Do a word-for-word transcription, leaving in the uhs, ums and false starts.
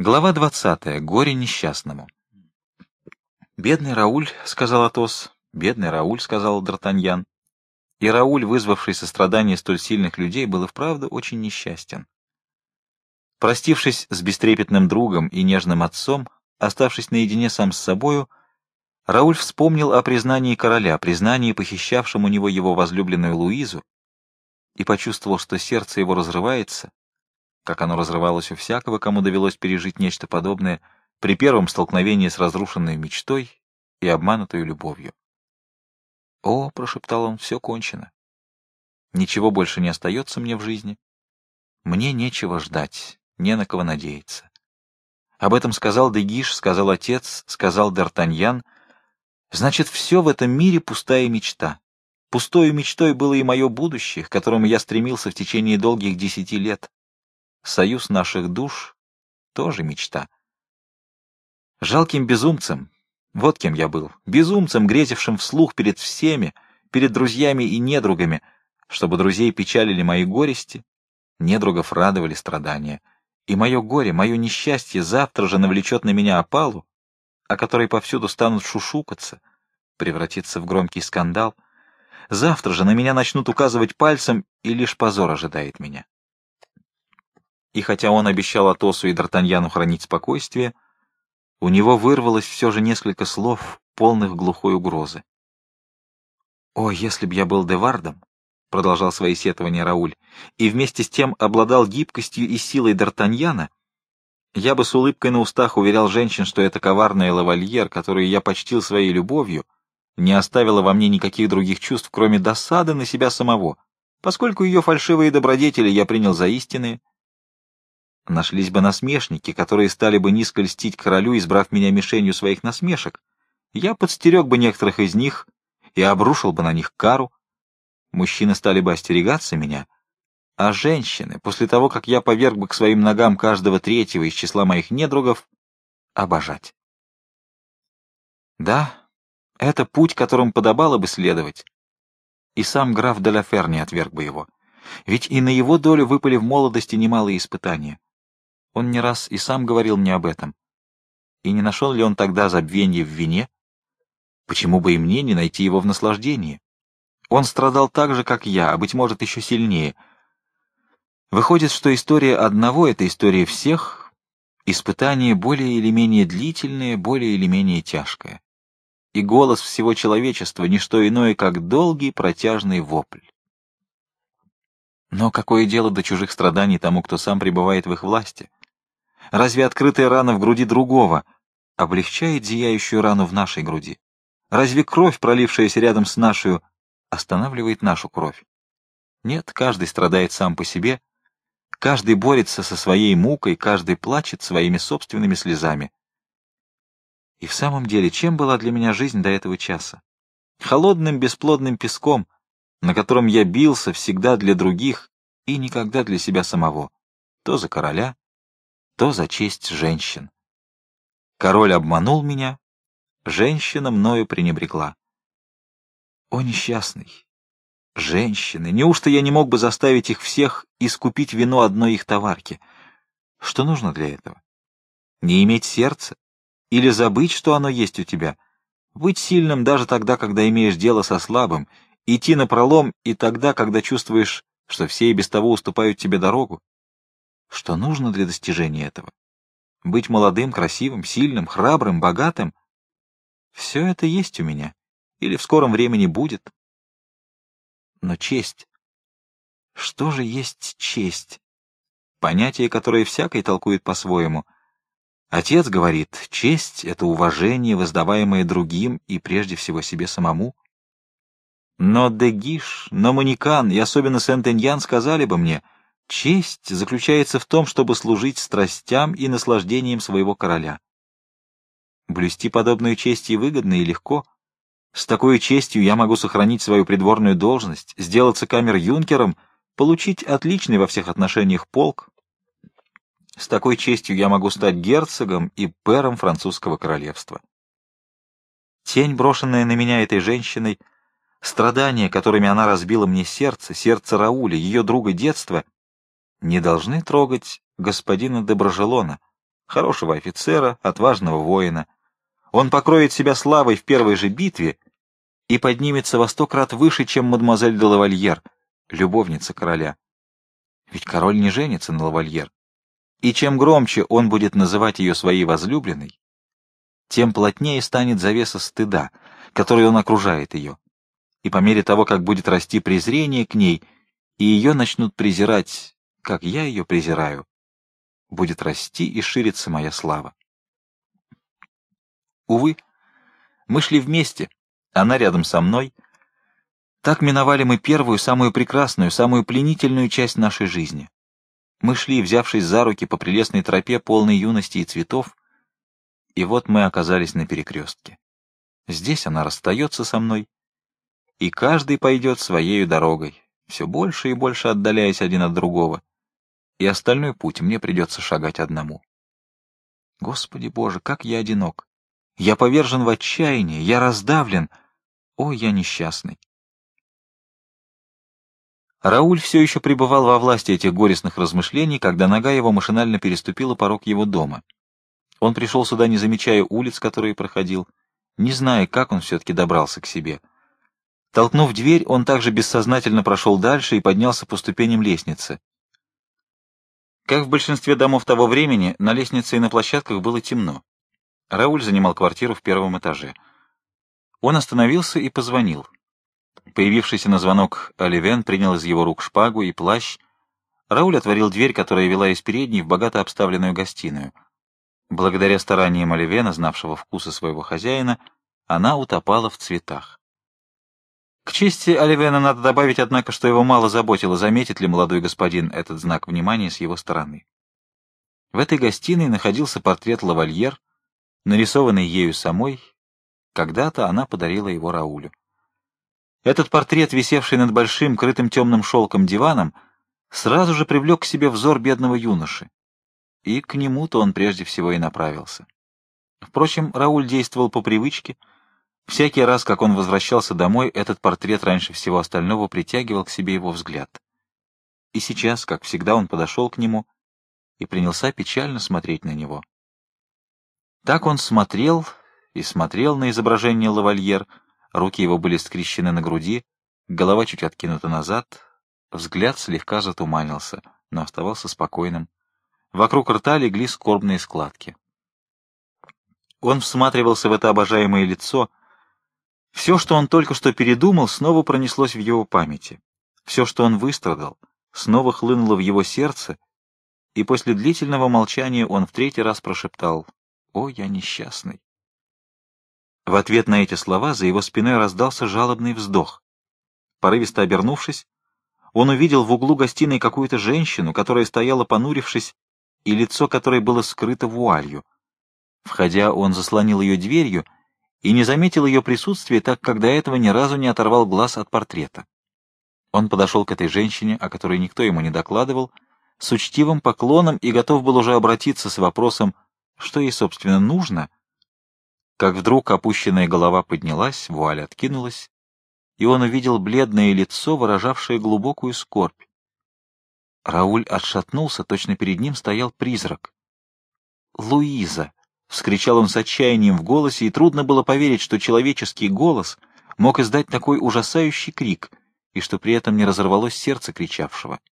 Глава двадцатая. Горе несчастному. «Бедный Рауль», — сказал Атос. «Бедный Рауль», — сказал Д'Артаньян. И Рауль, вызвавший сострадание столь сильных людей, был и вправду очень несчастен. Простившись с бестрепетным другом и нежным отцом, оставшись наедине сам с собою, Рауль вспомнил о признании короля, признании, похищавшем у него его возлюбленную Луизу, и почувствовал, что сердце его разрывается, как оно разрывалось у всякого, кому довелось пережить нечто подобное при первом столкновении с разрушенной мечтой и обманутой любовью. «О», — прошептал он, — «все кончено. Ничего больше не остается мне в жизни. Мне нечего ждать, не на кого надеяться». Об этом сказал де Гиш, сказал отец, сказал Д'Артаньян. Значит, все в этом мире пустая мечта. Пустою мечтой было и мое будущее, к которому я стремился в течение долгих десяти лет. Союз наших душ — тоже мечта. Жалким безумцем, вот кем я был, безумцем, грезившим вслух перед всеми, перед друзьями и недругами, чтобы друзей печалили мои горести, недругов радовали страдания. И мое горе, мое несчастье завтра же навлечет на меня опалу, о которой повсюду станут шушукаться, превратится в громкий скандал. Завтра же на меня начнут указывать пальцем, и лишь позор ожидает меня. И хотя он обещал Атосу и Д'Артаньяну хранить спокойствие, у него вырвалось все же несколько слов, полных глухой угрозы. «О, если б я был Девардом», — продолжал свои сетования Рауль, «и вместе с тем обладал гибкостью и силой Д'Артаньяна, я бы с улыбкой на устах уверял женщин, что эта коварная лавальер, которую я почтил своей любовью, не оставила во мне никаких других чувств, кроме досады на себя самого, поскольку ее фальшивые добродетели я принял за истинные. Нашлись бы насмешники, которые стали бы низко льстить королю, избрав меня мишенью своих насмешек. Я подстерег бы некоторых из них и обрушил бы на них кару. Мужчины стали бы остерегаться меня, а женщины, после того, как я поверг бы к своим ногам каждого третьего из числа моих недругов, обожать. Да, это путь, которым подобало бы следовать. И сам граф де ла Фер не отверг бы его. Ведь и на его долю выпали в молодости немалые испытания. Он не раз и сам говорил мне об этом. И не нашел ли он тогда забвенья в вине? Почему бы и мне не найти его в наслаждении? Он страдал так же, как я, а, быть может, еще сильнее. Выходит, что история одного — это история всех, испытание более или менее длительное, более или менее тяжкое. И голос всего человечества — не что иное, как долгий протяжный вопль. Но какое дело до чужих страданий тому, кто сам пребывает в их власти? Разве открытая рана в груди другого облегчает зияющую рану в нашей груди? Разве кровь, пролившаяся рядом с нашей, останавливает нашу кровь? Нет, каждый страдает сам по себе, каждый борется со своей мукой, каждый плачет своими собственными слезами. И в самом деле, чем была для меня жизнь до этого часа? Холодным бесплодным песком, на котором я бился всегда для других и никогда для себя самого, то за короля, то за честь женщин. Король обманул меня, женщина мною пренебрегла. О, несчастный! Женщины! Неужто я не мог бы заставить их всех искупить вину одной их товарки? Что нужно для этого? Не иметь сердца? Или забыть, что оно есть у тебя? Быть сильным даже тогда, когда имеешь дело со слабым, идти напролом и тогда, когда чувствуешь, что все и без того уступают тебе дорогу? Что нужно для достижения этого? Быть молодым, красивым, сильным, храбрым, богатым? Все это есть у меня, или в скором времени будет. Но честь. Что же есть честь? Понятие, которое всякий толкует по-своему. Отец говорит, честь — это уважение, воздаваемое другим и прежде всего себе самому. Но де Гиш, но Манекан и особенно Сент-Эньян сказали бы мне, честь заключается в том, чтобы служить страстям и наслаждениям своего короля. Блюсти подобную честь и выгодно, и легко. С такой честью я могу сохранить свою придворную должность, сделаться камер-юнкером, получить отличный во всех отношениях полк. С такой честью я могу стать герцогом и пэром французского королевства. Тень, брошенная на меня этой женщиной, страдания, которыми она разбила мне сердце, сердце Рауля, ее друга детства, не должны трогать господина де Брожелона, хорошего офицера, отважного воина. Он покроет себя славой в первой же битве и поднимется во сто крат выше, чем мадемуазель де лавальер, любовница короля. Ведь король не женится на лавальер. И чем громче он будет называть ее своей возлюбленной, тем плотнее станет завеса стыда, которой он окружает ее. И по мере того, как будет расти презрение к ней, и ее начнут презирать, как я ее презираю, будет расти и шириться моя слава. Увы, мы шли вместе, она рядом со мной. Так миновали мы первую, самую прекрасную, самую пленительную часть нашей жизни. Мы шли, взявшись за руки по прелестной тропе, полной юности и цветов, и вот мы оказались на перекрестке. Здесь она расстается со мной, и каждый пойдет своею дорогой, все больше и больше отдаляясь один от другого, и остальной путь мне придется шагать одному. Господи Боже, как я одинок! Я повержен в отчаяние, я раздавлен. О, я несчастный! Рауль все еще пребывал во власти этих горестных размышлений, когда нога его машинально переступила порог его дома. Он пришел сюда, не замечая улиц, которые проходил, не зная, как он все-таки добрался к себе. Толкнув дверь, он также бессознательно прошел дальше и поднялся по ступеням лестницы. Как в большинстве домов того времени, на лестнице и на площадках было темно. Рауль занимал квартиру в первом этаже. Он остановился и позвонил. Появившийся на звонок Оливен принял из его рук шпагу и плащ. Рауль отворил дверь, которая вела из передней в богато обставленную гостиную. Благодаря стараниям Оливена, знавшего вкусы своего хозяина, она утопала в цветах. К чести Оливена надо добавить, однако, что его мало заботило, заметит ли молодой господин этот знак внимания с его стороны. В этой гостиной находился портрет лавальер, нарисованный ею самой. Когда-то она подарила его Раулю. Этот портрет, висевший над большим, крытым темным шелком диваном, сразу же привлек к себе взор бедного юноши. И к нему-то он прежде всего и направился. Впрочем, Рауль действовал по привычке. Всякий раз, как он возвращался домой, этот портрет раньше всего остального притягивал к себе его взгляд. И сейчас, как всегда, он подошел к нему и принялся печально смотреть на него. Так он смотрел и смотрел на изображение лавальер, руки его были скрещены на груди, голова чуть откинута назад, взгляд слегка затуманился, но оставался спокойным. Вокруг рта легли скорбные складки. Он всматривался в это обожаемое лицо. Все, что он только что передумал, снова пронеслось в его памяти. Все, что он выстрадал, снова хлынуло в его сердце, и после длительного молчания он в третий раз прошептал: «О, я несчастный!» В ответ на эти слова за его спиной раздался жалобный вздох. Порывисто обернувшись, он увидел в углу гостиной какую-то женщину, которая стояла понурившись, и лицо которой было скрыто вуалью. Входя, он заслонил ее дверью и не заметил ее присутствия, так как до этого ни разу не оторвал глаз от портрета. Он подошел к этой женщине, о которой никто ему не докладывал, с учтивым поклоном и готов был уже обратиться с вопросом, что ей, собственно, нужно, как вдруг опущенная голова поднялась, вуаль откинулась, и он увидел бледное лицо, выражавшее глубокую скорбь. Рауль отшатнулся, точно перед ним стоял призрак. «Луиза!» — вскричал он с отчаянием в голосе, и трудно было поверить, что человеческий голос мог издать такой ужасающий крик, и что при этом не разорвалось сердце кричавшего.